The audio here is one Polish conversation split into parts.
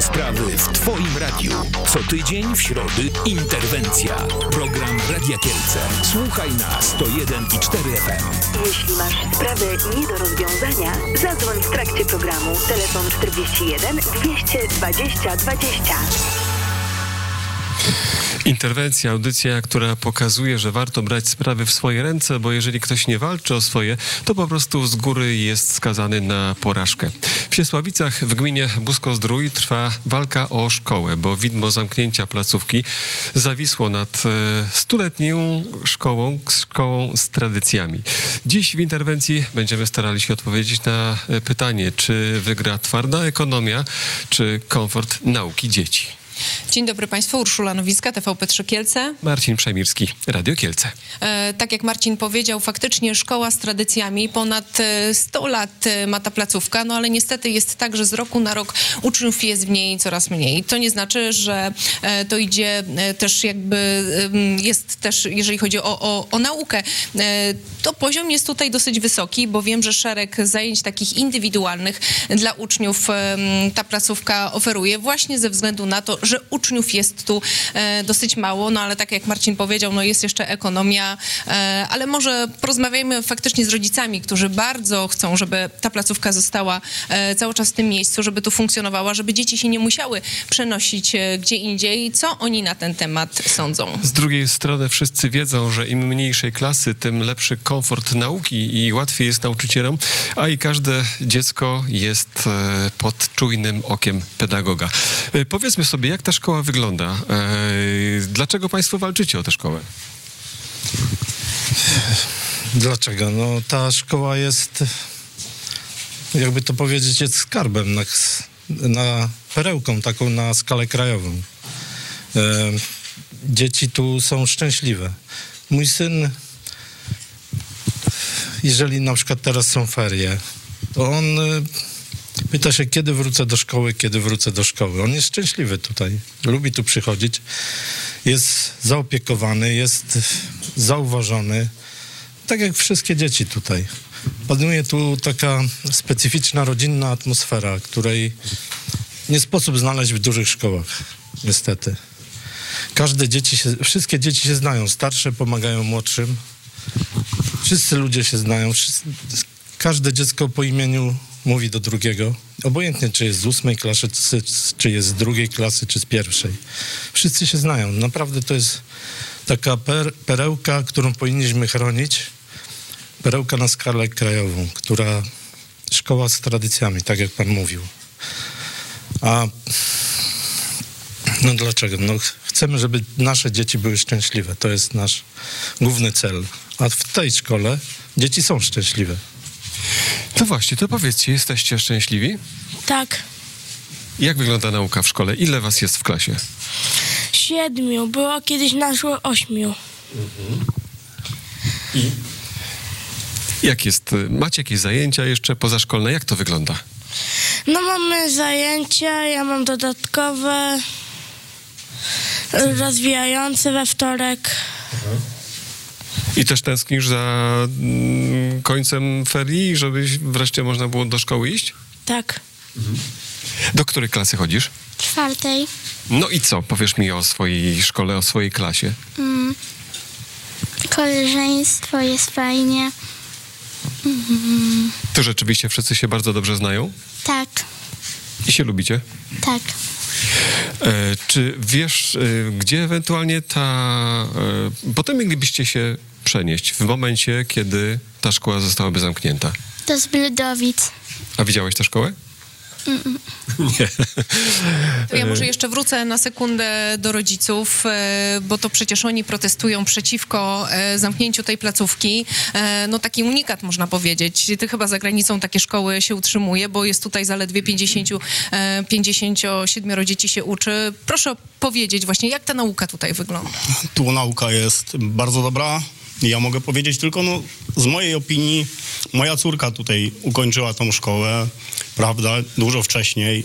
Ważne sprawy w Twoim radiu. Co tydzień w środę interwencja. Program Radia Kielce. Słuchaj na 101,4 FM. Jeśli masz sprawy nie do rozwiązania, zadzwoń w trakcie programu. Telefon 41 220 20. Interwencja, audycja, która pokazuje, że warto brać sprawy w swoje ręce, bo jeżeli ktoś nie walczy o swoje, to po prostu z góry jest skazany na porażkę. W Siesławicach w gminie Busko-Zdrój trwa walka o szkołę, bo widmo zamknięcia placówki zawisło nad stuletnią szkołą z tradycjami. Dziś w interwencji będziemy starali się odpowiedzieć na pytanie, czy wygra twarda ekonomia, czy komfort nauki dzieci. Dzień dobry Państwu, Urszula Nowicka, TVP3 Kielce. Marcin Przemirski, Radio Kielce. Tak jak Marcin powiedział, faktycznie szkoła z tradycjami, ponad 100 lat ma ta placówka, no ale niestety jest tak, że z roku na rok uczniów jest w niej coraz mniej. To nie znaczy, że to idzie też jakby, jest też, jeżeli chodzi o naukę, to poziom jest tutaj dosyć wysoki, bo wiem, że szereg zajęć takich indywidualnych dla uczniów ta placówka oferuje właśnie ze względu na to, że uczniów jest tu dosyć mało, no ale tak jak Marcin powiedział, no jest jeszcze ekonomia, ale może porozmawiajmy faktycznie z rodzicami, którzy bardzo chcą, żeby ta placówka została cały czas w tym miejscu, żeby tu funkcjonowała, żeby dzieci się nie musiały przenosić gdzie indziej. Co oni na ten temat sądzą? Z drugiej strony wszyscy wiedzą, że im mniejszej klasy, tym lepszy komfort nauki i łatwiej jest nauczycielom, a i każde dziecko jest pod czujnym okiem pedagoga. Powiedzmy sobie, jak ta szkoła wygląda? Dlaczego Państwo walczycie o tę szkołę? Dlaczego? No ta szkoła jest, jakby to powiedzieć, jest skarbem na perełką taką na skalę krajową. Dzieci tu są szczęśliwe. Mój syn, jeżeli na przykład teraz są ferie, to on pyta się, kiedy wrócę do szkoły. On jest szczęśliwy tutaj, lubi tu przychodzić, jest zaopiekowany, jest zauważony, tak jak wszystkie dzieci tutaj. Panuje tu taka specyficzna, rodzinna atmosfera, której nie sposób znaleźć w dużych szkołach, niestety. Wszystkie dzieci się znają, starsze pomagają młodszym, wszyscy ludzie się znają, każde dziecko po imieniu mówi do drugiego, obojętnie czy jest z 8 klasy, czy jest z 2 klasy, czy z 1. Wszyscy się znają. Naprawdę to jest taka perełka, którą powinniśmy chronić. Perełka na skalę krajową, szkoła z tradycjami, tak jak pan mówił. No dlaczego? No chcemy, żeby nasze dzieci były szczęśliwe. To jest nasz główny cel. A w tej szkole dzieci są szczęśliwe. To właśnie, to powiedzcie, jesteście szczęśliwi? Tak. Jak wygląda nauka w szkole? Ile was jest w klasie? 7. Było kiedyś naszło 8. I? Jak jest? Macie jakieś zajęcia jeszcze pozaszkolne? Jak to wygląda? No mamy zajęcia, ja mam dodatkowe, rozwijające we wtorek. I też tęsknisz za końcem ferii, żeby wreszcie można było do szkoły iść? Tak. Do której klasy chodzisz? 4. No i co? Powiesz mi o swojej szkole, o swojej klasie. Koleżeństwo jest fajnie. To rzeczywiście wszyscy się bardzo dobrze znają? Tak. I się lubicie? Tak. Czy wiesz, gdzie ewentualnie potem moglibyście się przenieść w momencie, kiedy ta szkoła zostałaby zamknięta? Do Zbrydowic. A widziałeś tę szkołę? Nie. To ja może jeszcze wrócę na sekundę do rodziców, bo to przecież oni protestują przeciwko zamknięciu tej placówki. No taki unikat można powiedzieć. To chyba za granicą takie szkoły się utrzymuje, bo jest tutaj zaledwie 57 dzieci się uczy. Proszę powiedzieć właśnie, jak ta nauka tutaj wygląda? Tu nauka jest bardzo dobra. Ja mogę powiedzieć tylko, z mojej opinii, moja córka tutaj ukończyła tą szkołę, prawda, dużo wcześniej.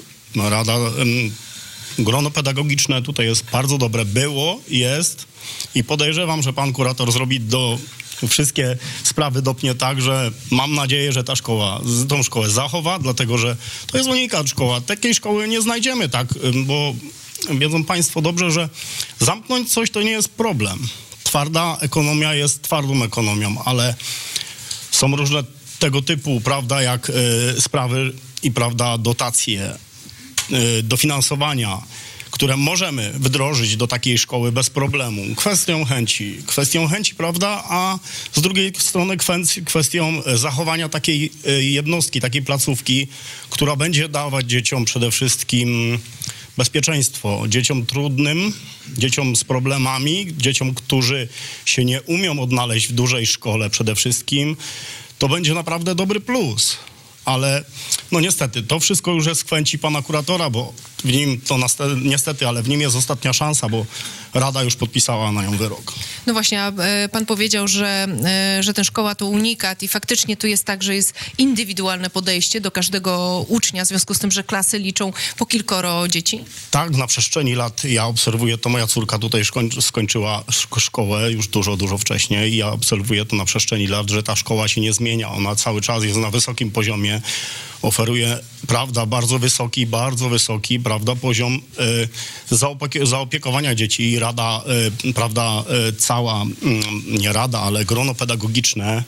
Grono pedagogiczne tutaj jest bardzo dobre. Było, jest i podejrzewam, że pan kurator zrobi wszystkie sprawy dopnie tak, że mam nadzieję, że tą szkołę zachowa, dlatego że to jest unikat szkoła. Takiej szkoły nie znajdziemy, tak, bo wiedzą państwo dobrze, że zamknąć coś to nie jest problem. Twarda ekonomia jest twardą ekonomią, ale są różne tego typu, prawda, jak sprawy i, prawda, dotacje, dofinansowania, które możemy wdrożyć do takiej szkoły bez problemu. Kwestią chęci, prawda, a z drugiej strony kwestią zachowania takiej jednostki, takiej placówki, która będzie dawać dzieciom przede wszystkim bezpieczeństwo, dzieciom trudnym, dzieciom z problemami, dzieciom, którzy się nie umią odnaleźć w dużej szkole przede wszystkim, to będzie naprawdę dobry plus. Ale no niestety, to wszystko już jest w kwestii pana kuratora, bo w nim to niestety, ale w nim jest ostatnia szansa, bo Rada już podpisała na nią wyrok. No właśnie, a pan powiedział, że ten szkoła to unikat i faktycznie tu jest tak, że jest indywidualne podejście do każdego ucznia, w związku z tym, że klasy liczą po kilkoro dzieci? Tak, na przestrzeni lat ja obserwuję to, moja córka tutaj skończyła szkołę już dużo wcześniej i ja obserwuję to na przestrzeni lat, że ta szkoła się nie zmienia, ona cały czas jest na wysokim poziomie, oferuje, prawda, bardzo wysoki, prawda, poziom zaopiekowania dzieci i Rada, prawda, cała, nie Rada, ale grono pedagogiczne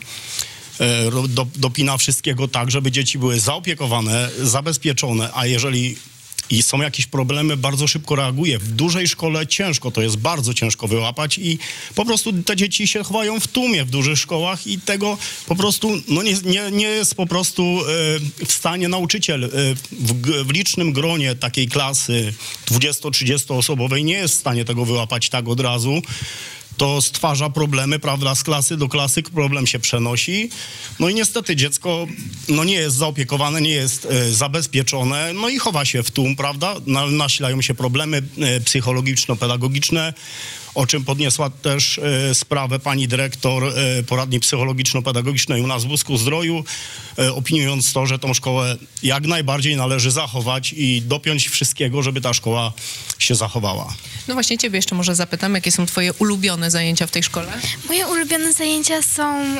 dopina wszystkiego tak, żeby dzieci były zaopiekowane, zabezpieczone, a jeżeli są jakieś problemy, bardzo szybko reaguje. W dużej szkole to jest bardzo ciężko wyłapać i po prostu te dzieci się chowają w tłumie w dużych szkołach i tego po prostu no nie jest po prostu w stanie nauczyciel w licznym gronie takiej klasy 20-30 osobowej nie jest w stanie tego wyłapać tak od razu. To stwarza problemy, prawda, z klasy do klasy, problem się przenosi. No i niestety dziecko no nie jest zaopiekowane, nie jest zabezpieczone, no i chowa się w tłum, prawda, nasilają się problemy psychologiczno-pedagogiczne, o czym podniosła też sprawę pani dyrektor poradni psychologiczno-pedagogicznej u nas w Busku-Zdroju, opiniując to, że tą szkołę jak najbardziej należy zachować i dopiąć wszystkiego, żeby ta szkoła się zachowała. No właśnie ciebie jeszcze może zapytam, jakie są twoje ulubione zajęcia w tej szkole? Moje ulubione zajęcia są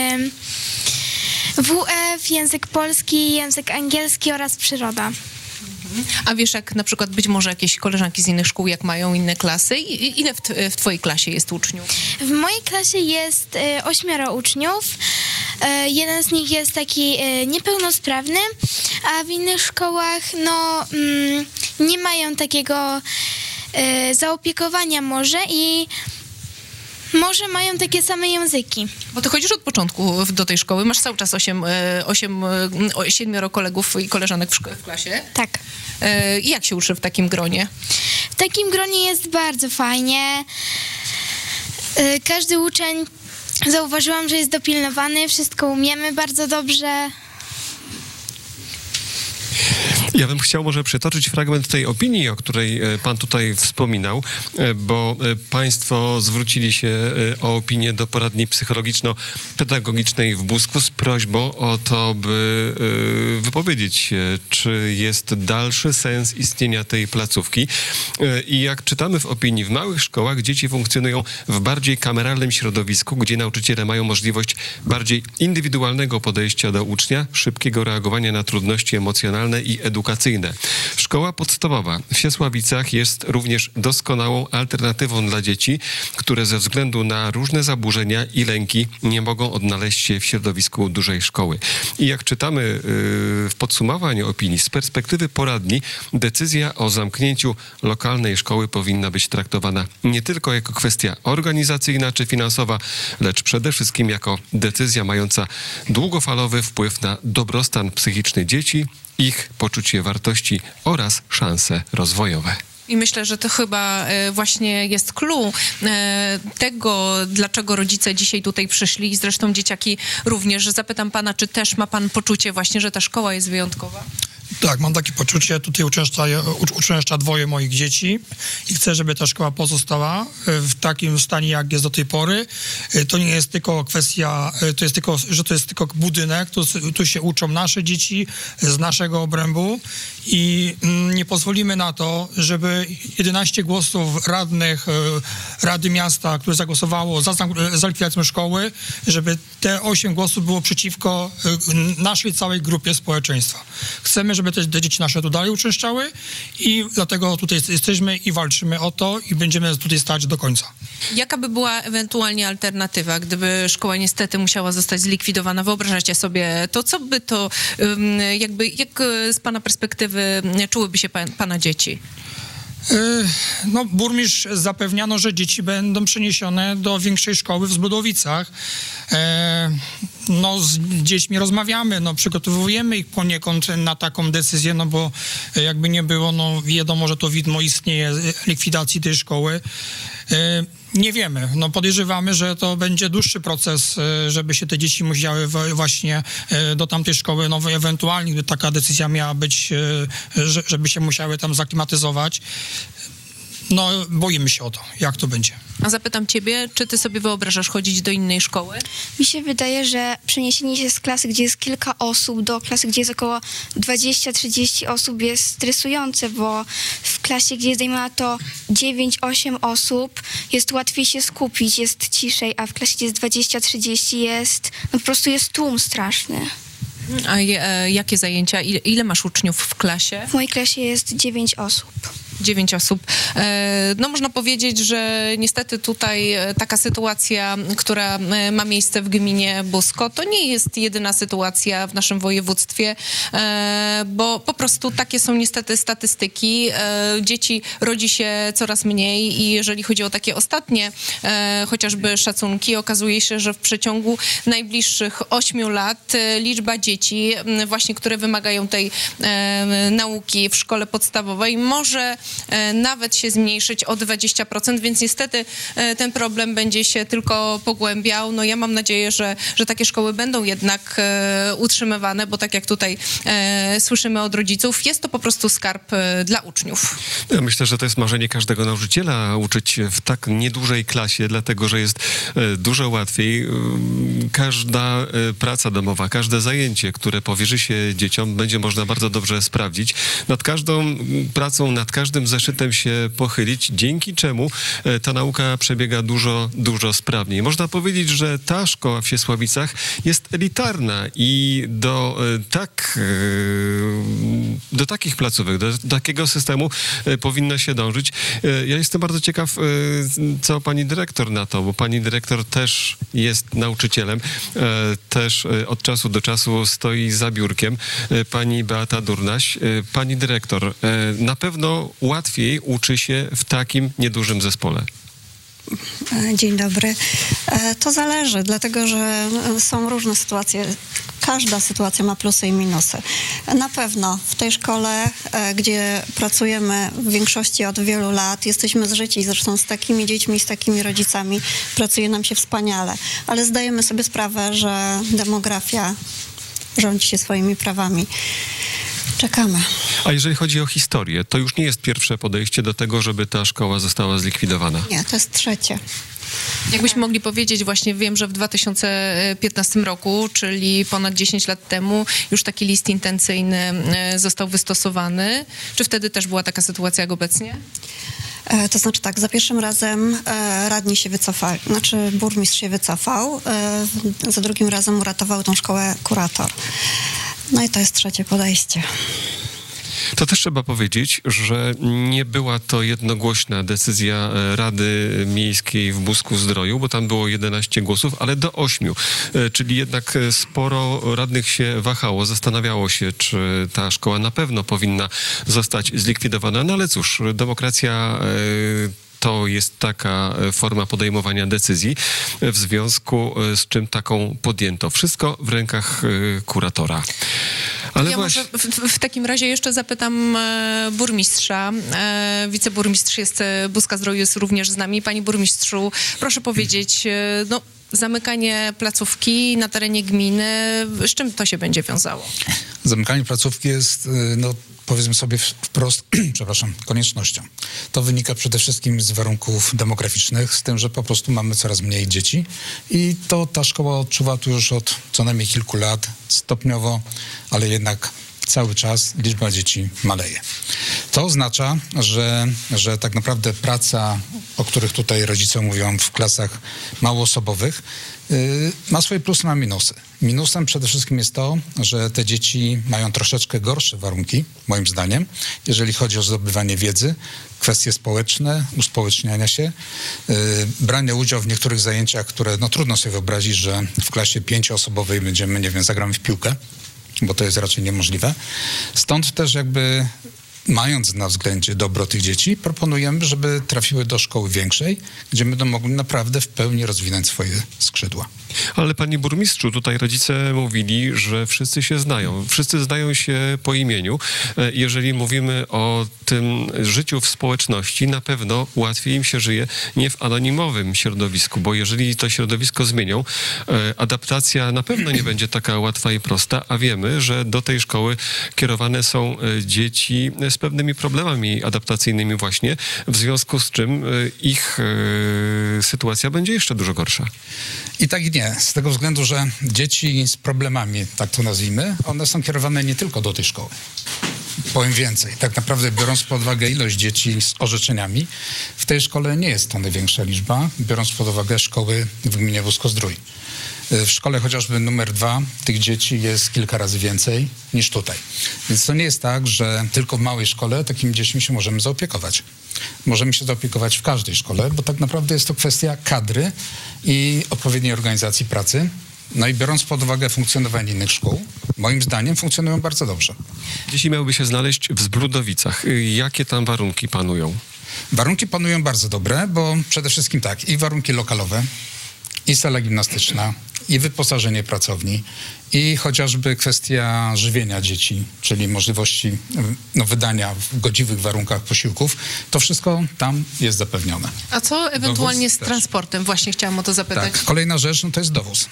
WF, język polski, język angielski oraz przyroda. A wiesz, jak na przykład być może jakieś koleżanki z innych szkół, jak mają inne klasy? Ile w twojej klasie jest uczniów? W mojej klasie jest 8 uczniów. Jeden z nich jest taki niepełnosprawny, a w innych szkołach nie mają takiego zaopiekowania może mają takie same języki. Bo ty chodzisz od początku do tej szkoły, masz cały czas 7 kolegów i koleżanek w klasie. Tak. I jak się uczy w takim gronie? W takim gronie jest bardzo fajnie. Każdy uczeń, zauważyłam, że jest dopilnowany, wszystko umiemy bardzo dobrze. Ja bym chciał może przytoczyć fragment tej opinii, o której pan tutaj wspominał, bo państwo zwrócili się o opinię do poradni psychologiczno-pedagogicznej w Busku z prośbą o to, by wypowiedzieć się, czy jest dalszy sens istnienia tej placówki. I jak czytamy w opinii, w małych szkołach dzieci funkcjonują w bardziej kameralnym środowisku, gdzie nauczyciele mają możliwość bardziej indywidualnego podejścia do ucznia, szybkiego reagowania na trudności emocjonalne i edukacyjne. Szkoła podstawowa w Siesławicach jest również doskonałą alternatywą dla dzieci, które ze względu na różne zaburzenia i lęki nie mogą odnaleźć się w środowisku dużej szkoły. I jak czytamy w podsumowaniu opinii, z perspektywy poradni, decyzja o zamknięciu lokalnej szkoły powinna być traktowana nie tylko jako kwestia organizacyjna czy finansowa, lecz przede wszystkim jako decyzja mająca długofalowy wpływ na dobrostan psychiczny dzieci, ich poczucie wartości oraz szanse rozwojowe. I myślę, że to chyba właśnie jest clue tego, dlaczego rodzice dzisiaj tutaj przyszli i zresztą dzieciaki również. Zapytam pana, czy też ma pan poczucie właśnie, że ta szkoła jest wyjątkowa? Tak, mam takie poczucie, tutaj uczęszcza 2 moich dzieci i chcę, żeby ta szkoła pozostała w takim stanie, jak jest do tej pory. To nie jest tylko kwestia, że to jest tylko budynek, tu się uczą nasze dzieci z naszego obrębu i nie pozwolimy na to, żeby 11 głosów radnych Rady Miasta, które zagłosowało za likwidacją szkoły, żeby te 8 głosów było przeciwko naszej całej grupie społeczeństwa. Chcemy, żeby te dzieci nasze tu dalej uczęszczały i dlatego tutaj jesteśmy i walczymy o to i będziemy tutaj stać do końca. Jaka by była ewentualnie alternatywa, gdyby szkoła niestety musiała zostać zlikwidowana? Wyobrażacie sobie to, co by to, jak z pana perspektywy czułyby się pana dzieci? No, burmistrz zapewniano, że dzieci będą przeniesione do większej szkoły w Zbrudowicach. No, z dziećmi rozmawiamy, no, przygotowujemy ich poniekąd na taką decyzję, no bo jakby nie było, no wiadomo, że to widmo istnieje likwidacji tej szkoły. Nie wiemy, no podejrzewamy, że to będzie dłuższy proces, żeby się te dzieci musiały właśnie do tamtej szkoły, no ewentualnie, gdy taka decyzja miała być, żeby się musiały tam zaklimatyzować. No boimy się o to, jak to będzie. A zapytam ciebie, czy ty sobie wyobrażasz chodzić do innej szkoły? Mi się wydaje, że przeniesienie się z klasy, gdzie jest kilka osób, do klasy, gdzie jest około 20-30 osób jest stresujące, bo w klasie, gdzie jest dajmy na to 9-8 osób, jest łatwiej się skupić, jest ciszej, a w klasie, gdzie jest 20-30 jest, no po prostu jest tłum straszny. A jakie zajęcia? Ile masz uczniów w klasie? W mojej klasie jest 9 osób. 9 osób. No można powiedzieć, że niestety tutaj taka sytuacja, która ma miejsce w gminie Busko, to nie jest jedyna sytuacja w naszym województwie, bo po prostu takie są niestety statystyki. Dzieci rodzi się coraz mniej i jeżeli chodzi o takie ostatnie chociażby szacunki, okazuje się, że w przeciągu najbliższych 8 lat liczba dzieci właśnie, które wymagają tej nauki w szkole podstawowej może nawet się zmniejszyć o 20%, więc niestety ten problem będzie się tylko pogłębiał. No ja mam nadzieję, że takie szkoły będą jednak utrzymywane, bo tak jak tutaj słyszymy od rodziców, jest to po prostu skarb dla uczniów. Ja myślę, że to jest marzenie każdego nauczyciela uczyć w tak niedużej klasie, dlatego że jest dużo łatwiej. Każda praca domowa, każde zajęcie, które powierzy się dzieciom, będzie można bardzo dobrze sprawdzić. Nad każdą pracą, nad każdym zeszytem się pochylić, dzięki czemu ta nauka przebiega dużo sprawniej. Można powiedzieć, że ta szkoła w Siesławicach jest elitarna i do takich placówek, do takiego systemu powinno się dążyć. Ja jestem bardzo ciekaw, co pani dyrektor na to, bo pani dyrektor też jest nauczycielem, też od czasu do czasu stoi za biurkiem. Pani Beata Durnaś. Pani dyrektor, na pewno łatwiej uczy się w takim niedużym zespole. Dzień dobry. To zależy, dlatego że są różne sytuacje. Każda sytuacja ma plusy i minusy. Na pewno w tej szkole, gdzie pracujemy w większości od wielu lat, jesteśmy zżyci zresztą z takimi dziećmi, z takimi rodzicami, pracuje nam się wspaniale, ale zdajemy sobie sprawę, że demografia rządzi się swoimi prawami. Czekamy. A jeżeli chodzi o historię, to już nie jest pierwsze podejście do tego, żeby ta szkoła została zlikwidowana? Nie, to jest trzecie. Jakbyśmy mogli powiedzieć, właśnie wiem, że w 2015 roku, czyli ponad 10 lat temu, już taki list intencyjny został wystosowany. Czy wtedy też była taka sytuacja jak obecnie? To znaczy tak, za pierwszym razem radni się wycofali, znaczy burmistrz się wycofał, za drugim razem uratował tą szkołę kurator. No i to jest trzecie podejście. To też trzeba powiedzieć, że nie była to jednogłośna decyzja Rady Miejskiej w Busku-Zdroju, bo tam było 11 głosów, ale do 8. Czyli jednak sporo radnych się wahało, zastanawiało się, czy ta szkoła na pewno powinna zostać zlikwidowana. No ale cóż, demokracja to jest taka forma podejmowania decyzji, w związku z czym taką podjęto. Wszystko w rękach kuratora. Ale ja może w takim razie jeszcze zapytam burmistrza. Wiceburmistrz Buska-Zdroju jest również z nami. Panie burmistrzu, proszę powiedzieć, no zamykanie placówki na terenie gminy, z czym to się będzie wiązało? Zamykanie placówki jest, powiedzmy sobie wprost, koniecznością. To wynika przede wszystkim z warunków demograficznych, z tym, że po prostu mamy coraz mniej dzieci i to ta szkoła odczuwa tu już od co najmniej kilku lat, stopniowo, ale jednak cały czas liczba dzieci maleje. To oznacza, że tak naprawdę praca, o których tutaj rodzice mówią w klasach małoosobowych, ma swoje plusy, ma minusy. Minusem przede wszystkim jest to, że te dzieci mają troszeczkę gorsze warunki, moim zdaniem, jeżeli chodzi o zdobywanie wiedzy, kwestie społeczne, uspołeczniania się, branie udziału w niektórych zajęciach, które trudno sobie wyobrazić, że w klasie 5-osobowej będziemy, nie wiem, zagramy w piłkę, bo to jest raczej niemożliwe. Stąd też jakby mając na względzie dobro tych dzieci, proponujemy, żeby trafiły do szkoły większej, gdzie będą mogli naprawdę w pełni rozwinąć swoje skrzydła. Ale panie burmistrzu, tutaj rodzice mówili, że wszyscy się znają. Wszyscy znają się po imieniu. Jeżeli mówimy o tym życiu w społeczności, na pewno łatwiej im się żyje nie w anonimowym środowisku, bo jeżeli to środowisko zmienią, adaptacja na pewno nie będzie taka łatwa i prosta, a wiemy, że do tej szkoły kierowane są dzieci z pewnymi problemami adaptacyjnymi właśnie, w związku z czym ich sytuacja będzie jeszcze dużo gorsza. I tak i nie. Z tego względu, że dzieci z problemami, tak to nazwijmy, one są kierowane nie tylko do tej szkoły. Powiem więcej. Tak naprawdę biorąc pod uwagę ilość dzieci z orzeczeniami, w tej szkole nie jest to największa liczba, biorąc pod uwagę szkoły w gminie Wódzko-Zdrój. W szkole chociażby numer 2 tych dzieci jest kilka razy więcej niż tutaj. Więc to nie jest tak, że tylko w małej szkole takimi dziećmi się możemy zaopiekować. Możemy się zaopiekować w każdej szkole, bo tak naprawdę jest to kwestia kadry i odpowiedniej organizacji pracy. No i biorąc pod uwagę funkcjonowanie innych szkół, moim zdaniem funkcjonują bardzo dobrze. Dzieci miałyby się znaleźć w Zbrudowicach. Jakie tam warunki panują? Warunki panują bardzo dobre, bo przede wszystkim tak, i warunki lokalowe, i sala gimnastyczna, i wyposażenie pracowni, i chociażby kwestia żywienia dzieci, czyli możliwości wydania w godziwych warunkach posiłków, to wszystko tam jest zapewnione. A co ewentualnie z transportem? Właśnie chciałam o to zapytać. Tak, kolejna rzecz to jest dowóz.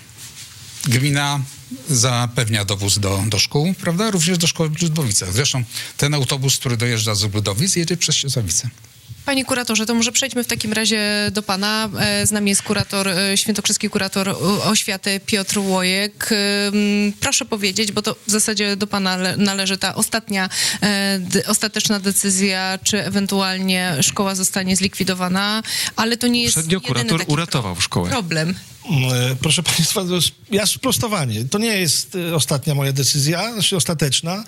Gmina zapewnia dowóz do szkół, prawda? Również do szkoły w Zbrudowicach. Zresztą ten autobus, który dojeżdża z Zbrudowic, jedzie przez Siesowice. Panie kuratorze, to może przejdźmy w takim razie do pana. Z nami jest świętokrzyski kurator oświaty Piotr Łojek. Proszę powiedzieć, bo to w zasadzie do pana należy ta ostateczna decyzja, czy ewentualnie szkoła zostanie zlikwidowana, ale to nie jest Poprzednio kurator uratował szkołę. Problem. Proszę państwa, sprostowanie. To nie jest ostatnia moja decyzja, znaczy ostateczna.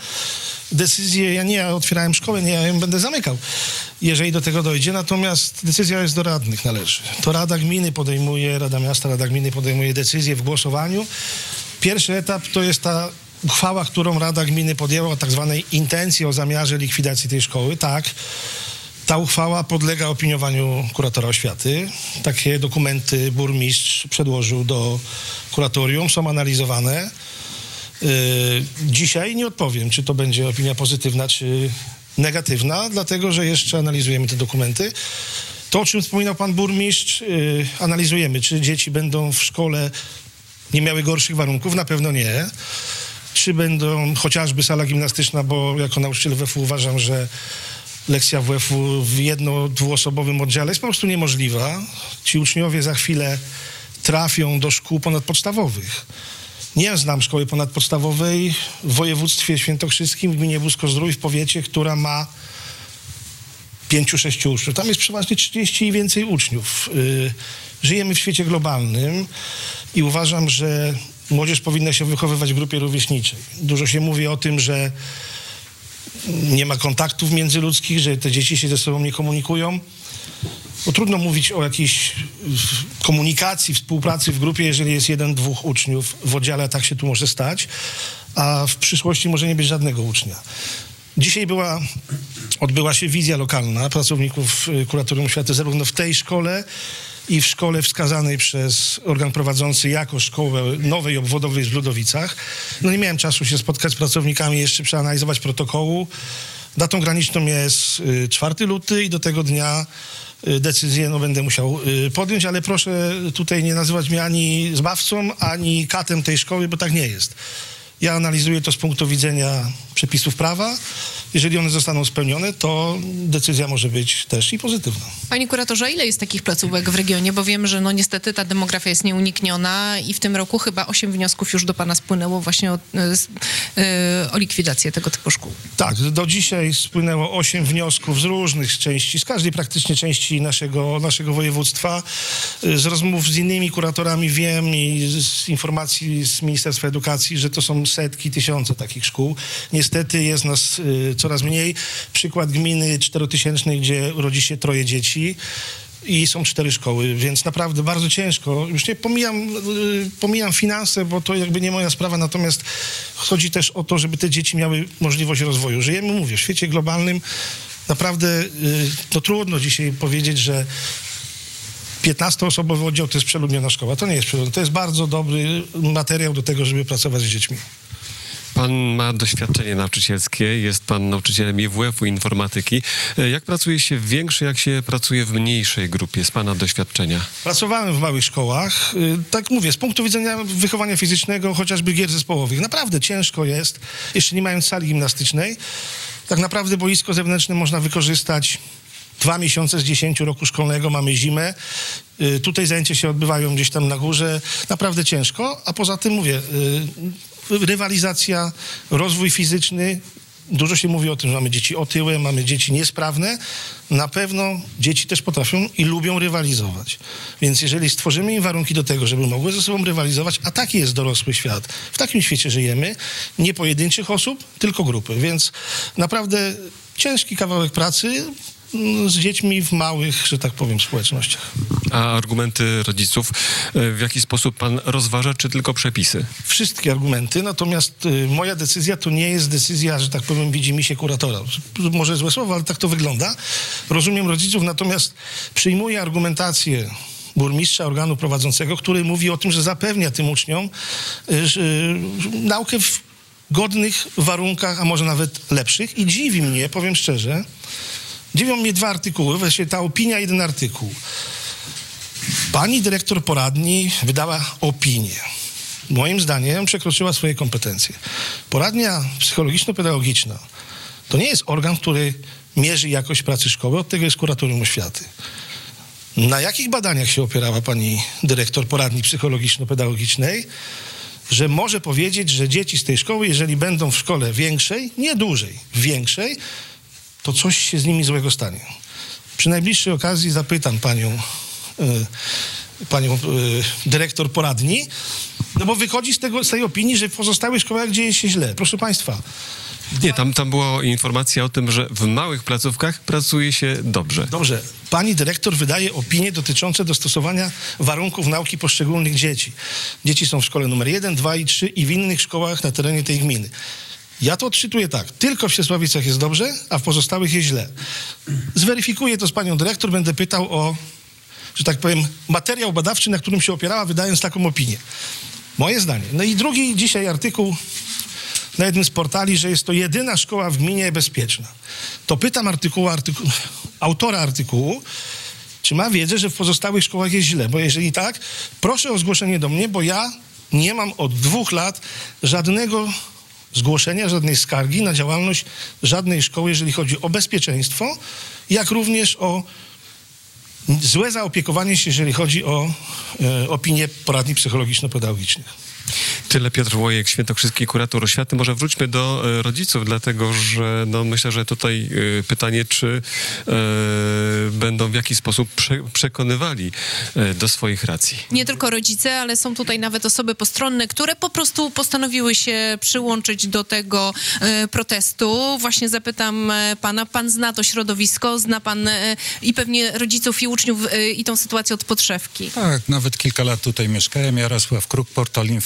Ja otwierałem szkołę, nie ja ją będę zamykał, jeżeli do tego dojdzie. Natomiast decyzja jest do radnych należy. To Rada Gminy podejmuje, Rada Miasta, Rada Gminy podejmuje decyzję w głosowaniu. Pierwszy etap to jest ta uchwała, którą Rada Gminy podjęła o tak zwanej intencji, o zamiarze likwidacji tej szkoły. Tak. Ta uchwała podlega opiniowaniu kuratora oświaty. Takie dokumenty burmistrz przedłożył do kuratorium, są analizowane. Dzisiaj nie odpowiem, czy to będzie opinia pozytywna, czy negatywna, dlatego że jeszcze analizujemy te dokumenty. To, o czym wspominał pan burmistrz, analizujemy, czy dzieci będą w szkole nie miały gorszych warunków, na pewno nie. Czy będą chociażby sala gimnastyczna, bo jako nauczyciel WF uważam, że lekcja WF-u w jedno-dwuosobowym oddziale jest po prostu niemożliwa. Ci uczniowie za chwilę trafią do szkół ponadpodstawowych. Nie znam szkoły ponadpodstawowej w województwie świętokrzyskim, w gminie Wódzko-Zdrój, w powiecie, która ma 5-6 uczniów. Tam jest przeważnie 30 i więcej uczniów. Żyjemy w świecie globalnym i uważam, że młodzież powinna się wychowywać w grupie rówieśniczej. Dużo się mówi o tym, że nie ma kontaktów międzyludzkich, że te dzieci się ze sobą nie komunikują. Bo trudno mówić o jakiejś komunikacji, współpracy w grupie, jeżeli jest 1-2 uczniów w oddziale, a tak się tu może stać, a w przyszłości może nie być żadnego ucznia. Dzisiaj odbyła się wizja lokalna pracowników Kuratorium Oświaty zarówno w tej szkole i w szkole wskazanej przez organ prowadzący jako szkołę nowej obwodowej w Zbrudowicach. Nie miałem czasu się spotkać z pracownikami, jeszcze przeanalizować protokołu. Datą graniczną jest 4 luty i do tego dnia decyzję no, będę musiał podjąć, ale proszę tutaj nie nazywać mnie ani zbawcą, ani katem tej szkoły, bo tak nie jest. Ja analizuję to z punktu widzenia przepisów prawa. Jeżeli one zostaną spełnione, to decyzja może być też i pozytywna. Panie kuratorze, ile jest takich placówek w regionie? Bo wiem, że no niestety ta demografia jest nieunikniona i w tym roku chyba 8 wniosków już do pana spłynęło właśnie o likwidację tego typu szkół. Tak, do dzisiaj spłynęło 8 wniosków z różnych części, z każdej praktycznie części naszego województwa. Z rozmów z innymi kuratorami wiem i z informacji z Ministerstwa Edukacji, że to są setki, tysiące takich szkół. Niestety jest nas coraz mniej. Przykład gminy 4-tysięcznej, gdzie rodzi się 3 dzieci i są 4 szkoły, więc naprawdę bardzo ciężko. Już nie pomijam finanse, bo to jakby nie moja sprawa, natomiast chodzi też o to, żeby te dzieci miały możliwość rozwoju. Żyjemy, mówię, w świecie globalnym. Naprawdę no trudno dzisiaj powiedzieć, że 15-osobowy oddział to jest przeludniona szkoła. To nie jest przeludniona. To jest bardzo dobry materiał do tego, żeby pracować z dziećmi. Pan ma doświadczenie nauczycielskie, jest pan nauczycielem IWF-u informatyki. Jak pracuje się w większej, jak się pracuje w mniejszej grupie z pana doświadczenia? Pracowałem w małych szkołach. Tak mówię, z punktu widzenia wychowania fizycznego, chociażby gier zespołowych, naprawdę ciężko jest, jeszcze nie mając sali gimnastycznej. Tak naprawdę boisko zewnętrzne można wykorzystać 2 miesiące z 10 roku szkolnego, mamy zimę. Tutaj zajęcia się odbywają gdzieś tam na górze. Naprawdę ciężko, a poza tym mówię, rywalizacja, rozwój fizyczny. Dużo się mówi o tym, że mamy dzieci otyłe, mamy dzieci niesprawne. Na pewno dzieci też potrafią i lubią rywalizować. Więc jeżeli stworzymy im warunki do tego, żeby mogły ze sobą rywalizować, a taki jest dorosły świat. W takim świecie żyjemy, nie pojedynczych osób, tylko grupy. Więc naprawdę ciężki kawałek pracy z dziećmi w małych, że tak powiem, społecznościach. A argumenty rodziców w jaki sposób pan rozważa, czy tylko przepisy? Wszystkie argumenty, natomiast moja decyzja to nie jest decyzja, że tak powiem, widzimisię kuratora. Może złe słowo, ale tak to wygląda. Rozumiem rodziców, natomiast przyjmuję argumentację burmistrza, organu prowadzącego, który mówi o tym, że zapewnia tym uczniom naukę w godnych warunkach, a może nawet lepszych. I dziwi mnie, powiem szczerze, dziwią mnie 2 artykuły, właśnie ta opinia, 1 artykuł. Pani dyrektor poradni wydała opinię. Moim zdaniem przekroczyła swoje kompetencje. Poradnia psychologiczno-pedagogiczna to nie jest organ, który mierzy jakość pracy szkoły, od tego jest kuratorium oświaty. Na jakich badaniach się opierała pani dyrektor poradni psychologiczno-pedagogicznej, że może powiedzieć, że dzieci z tej szkoły, jeżeli będą w szkole większej, nie dużej, większej, to coś się z nimi złego stanie. Przy najbliższej okazji zapytam panią dyrektor poradni, no bo wychodzi z tej opinii, że w pozostałych szkołach dzieje się źle. Proszę państwa. Nie, tam była informacja o tym, że w małych placówkach pracuje się dobrze. Dobrze. Pani dyrektor wydaje opinie dotyczące dostosowania warunków nauki poszczególnych dzieci. Dzieci są w szkole numer 1, 2 i 3 i w innych szkołach na terenie tej gminy. Ja to odczytuję tak. Tylko w Siesławicach jest dobrze, a w pozostałych jest źle. Zweryfikuję to z panią dyrektor, będę pytał o, że tak powiem, materiał badawczy, na którym się opierała, wydając taką opinię. Moje zdanie. No i drugi dzisiaj artykuł na jednym z portali, że jest to jedyna szkoła w gminie bezpieczna. To pytam autora artykułu, czy ma wiedzę, że w pozostałych szkołach jest źle. Bo jeżeli tak, proszę o zgłoszenie do mnie, bo ja nie mam od 2 lat żadnego zgłoszenia, żadnej skargi na działalność żadnej szkoły, jeżeli chodzi o bezpieczeństwo, jak również o złe zaopiekowanie się, jeżeli chodzi o opinię poradni psychologiczno-pedagogicznych. Tyle Piotr Łojek, świętokrzyski kurator oświaty. Może wróćmy do rodziców, dlatego że no, myślę, że tutaj pytanie, czy będą w jakiś sposób przekonywali do swoich racji. Nie tylko rodzice, ale są tutaj nawet osoby postronne, które po prostu postanowiły się przyłączyć do tego protestu. Właśnie zapytam pana, pan zna to środowisko, zna pan i pewnie rodziców i uczniów i tą sytuację od podszewki. Tak, nawet kilka lat tutaj mieszkałem. Jarosław Kruk, portal infobus.pl.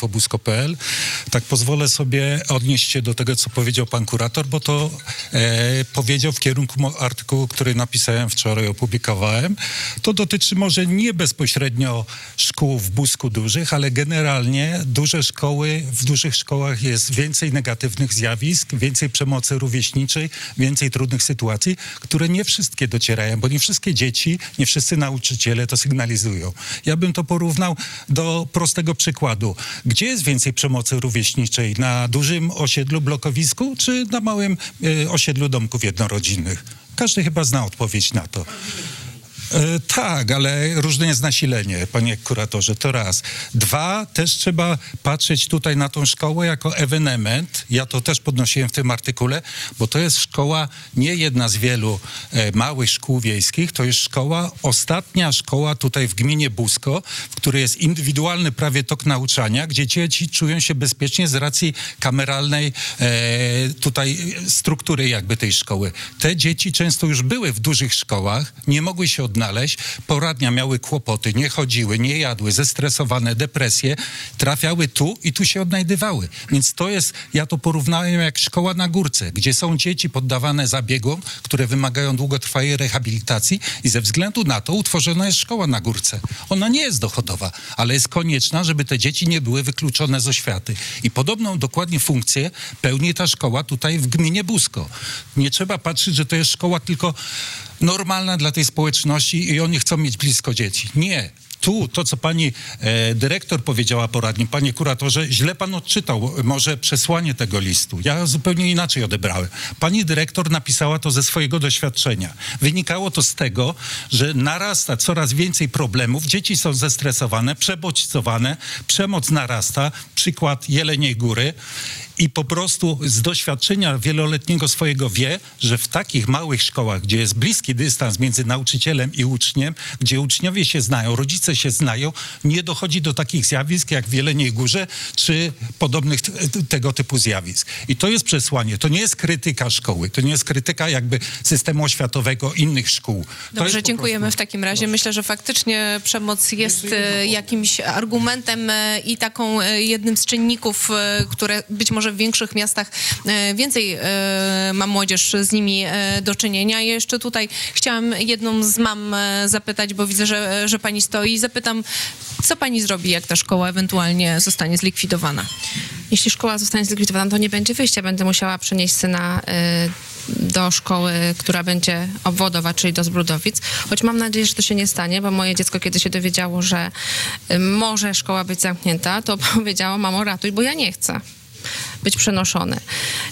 radiowrocław.pl. Tak pozwolę sobie odnieść się do tego, co powiedział pan kurator, bo to powiedział w kierunku artykułu, który napisałem wczoraj, opublikowałem. To dotyczy może nie bezpośrednio szkół w Busku dużych, ale generalnie duże szkoły, w dużych szkołach jest więcej negatywnych zjawisk, więcej przemocy rówieśniczej, więcej trudnych sytuacji, które nie wszystkie docierają, bo nie wszystkie dzieci, nie wszyscy nauczyciele to sygnalizują. Ja bym to porównał do prostego przykładu. Gdzie jest więcej przemocy rówieśniczej? Na dużym osiedlu, blokowisku, czy na małym osiedlu domków jednorodzinnych? Każdy chyba zna odpowiedź na to. Tak, ale różne jest nasilenie, panie kuratorze, to raz. Dwa, też trzeba patrzeć tutaj na tą szkołę jako ewenement. Ja to też podnosiłem w tym artykule, bo to jest szkoła, nie jedna z wielu małych szkół wiejskich, to jest szkoła, ostatnia szkoła tutaj w gminie Busko, w której jest indywidualny prawie tok nauczania, gdzie dzieci czują się bezpiecznie z racji kameralnej tutaj struktury jakby tej szkoły. Te dzieci często już były w dużych szkołach, nie mogły się odnaleźć, poradnia miały kłopoty, nie chodziły, nie jadły, zestresowane, depresje, trafiały tu i tu się odnajdywały. Więc to jest, ja to porównałem jak szkoła na górce, gdzie są dzieci poddawane zabiegom, które wymagają długotrwałej rehabilitacji i ze względu na to utworzona jest szkoła na górce. Ona nie jest dochodowa, ale jest konieczna, żeby te dzieci nie były wykluczone z oświaty. I podobną dokładnie funkcję pełni ta szkoła tutaj w gminie Busko. Nie trzeba patrzeć, że to jest szkoła tylko normalna dla tej społeczności i oni chcą mieć blisko dzieci. Nie. Tu to, co pani dyrektor powiedziała poradni, panie kuratorze, źle pan odczytał może przesłanie tego listu. Ja zupełnie inaczej odebrałem. Pani dyrektor napisała to ze swojego doświadczenia. Wynikało to z tego, że narasta coraz więcej problemów, dzieci są zestresowane, przebodźcowane, przemoc narasta, przykład Jeleniej Góry. I po prostu z doświadczenia wieloletniego swojego wie, że w takich małych szkołach, gdzie jest bliski dystans między nauczycielem i uczniem, gdzie uczniowie się znają, rodzice się znają, nie dochodzi do takich zjawisk jak w Jeleniej Górze, czy podobnych tego typu zjawisk. I to jest przesłanie. To nie jest krytyka szkoły, to nie jest krytyka jakby systemu oświatowego innych szkół. Dobrze, dziękujemy w takim razie. Myślę, że faktycznie przemoc jest jakimś argumentem i taką jednym z czynników, które być może w większych miastach więcej ma młodzież z nimi do czynienia. I jeszcze tutaj chciałam jedną z mam zapytać, bo widzę, że pani stoi. Zapytam, co pani zrobi, jak ta szkoła ewentualnie zostanie zlikwidowana? Jeśli szkoła zostanie zlikwidowana, to nie będzie wyjścia. Będę musiała przenieść syna do szkoły, która będzie obwodowa, czyli do Zbrudowic. Choć mam nadzieję, że to się nie stanie, bo moje dziecko, kiedy się dowiedziało, że może szkoła być zamknięta, to powiedziało: mamo, ratuj, bo ja nie chcę być przenoszony.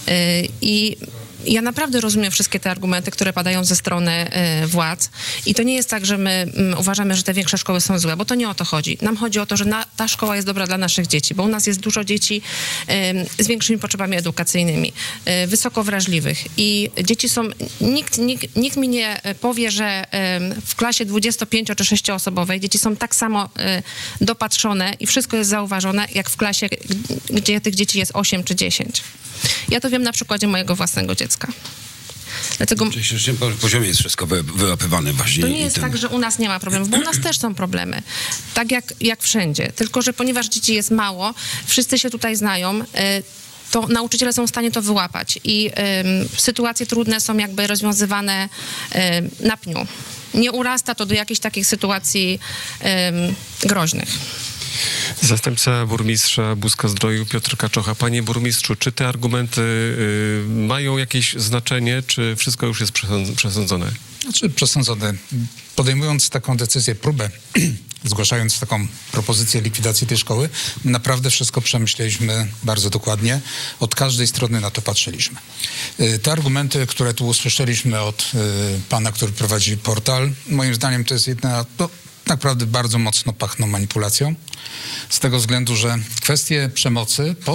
I ja naprawdę rozumiem wszystkie te argumenty, które padają ze strony władz. I to nie jest tak, że my uważamy, że te większe szkoły są złe, bo to nie o to chodzi. Nam chodzi o to, że ta szkoła jest dobra dla naszych dzieci, bo u nas jest dużo dzieci z większymi potrzebami edukacyjnymi, wysoko wrażliwych. I dzieci są... Nikt mi nie powie, że w klasie 25 czy 6-osobowej dzieci są tak samo dopatrzone i wszystko jest zauważone, jak w klasie, gdzie tych dzieci jest 8 czy 10. Ja to wiem na przykładzie mojego własnego dziecka. Dlatego na poziomie jest wszystko wyłapywane właśnie. To nie jest tak, że u nas nie ma problemów, bo u nas też są problemy. Tak jak wszędzie. Tylko że ponieważ dzieci jest mało, wszyscy się tutaj znają, to nauczyciele są w stanie to wyłapać. I sytuacje trudne są jakby rozwiązywane na pniu. Nie urasta to do jakichś takich sytuacji groźnych. Zastępca burmistrza Buska-Zdroju Piotr Kaczocha. Panie burmistrzu, czy te argumenty mają jakieś znaczenie, czy wszystko już jest przesądzone? Znaczy przesądzone. Podejmując taką decyzję, próbę, zgłaszając taką propozycję likwidacji tej szkoły, naprawdę wszystko przemyśleliśmy bardzo dokładnie. Od każdej strony na to patrzyliśmy. Te argumenty, które tu usłyszeliśmy od pana, który prowadzi portal, moim zdaniem to jest jedna... naprawdę bardzo mocno pachną manipulacją. Z tego względu, że kwestie przemocy po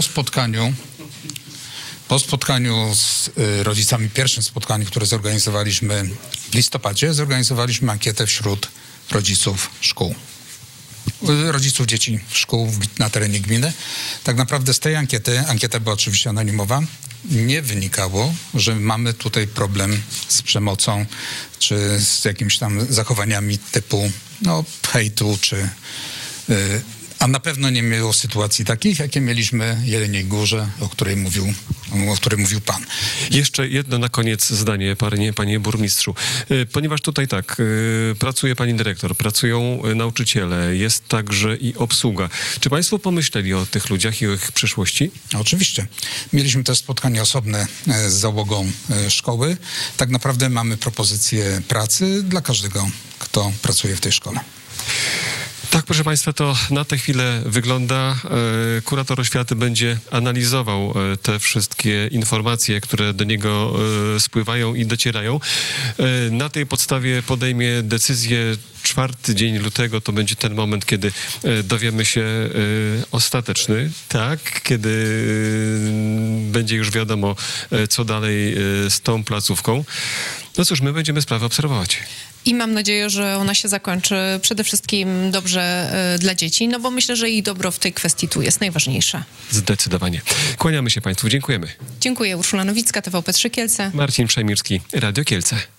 spotkaniu z rodzicami, pierwszym spotkaniu, które zorganizowaliśmy w listopadzie, zorganizowaliśmy ankietę wśród rodziców szkół. Rodziców dzieci szkół na terenie gminy. Tak naprawdę z tej ankiety, ankieta była oczywiście anonimowa, nie wynikało, że mamy tutaj problem z przemocą, czy z jakimiś tam zachowaniami typu hejtu, czy A na pewno nie miało sytuacji takich, jakie mieliśmy w Jeleniej Górze, o której mówił pan. Jeszcze jedno na koniec zdanie, panie burmistrzu. Ponieważ tutaj tak, pracuje pani dyrektor, pracują nauczyciele, jest także i obsługa. Czy państwo pomyśleli o tych ludziach i o ich przyszłości? Oczywiście. Mieliśmy też spotkanie osobne z załogą szkoły. Tak naprawdę mamy propozycję pracy dla każdego, kto pracuje w tej szkole. Tak, proszę państwa, to na tę chwilę wygląda. Kurator oświaty będzie analizował te wszystkie informacje, które do niego spływają i docierają. Na tej podstawie podejmie decyzję. 4 dzień lutego to będzie ten moment, kiedy dowiemy się ostateczny, tak, kiedy będzie już wiadomo, co dalej z tą placówką. No cóż, my będziemy sprawę obserwować. I mam nadzieję, że ona się zakończy przede wszystkim dobrze dla dzieci, no bo myślę, że ich dobro w tej kwestii tu jest najważniejsze. Zdecydowanie. Kłaniamy się państwu, dziękujemy. Dziękuję. Urszula Nowicka, TVP3 Kielce. Marcin Przemirski, Radio Kielce.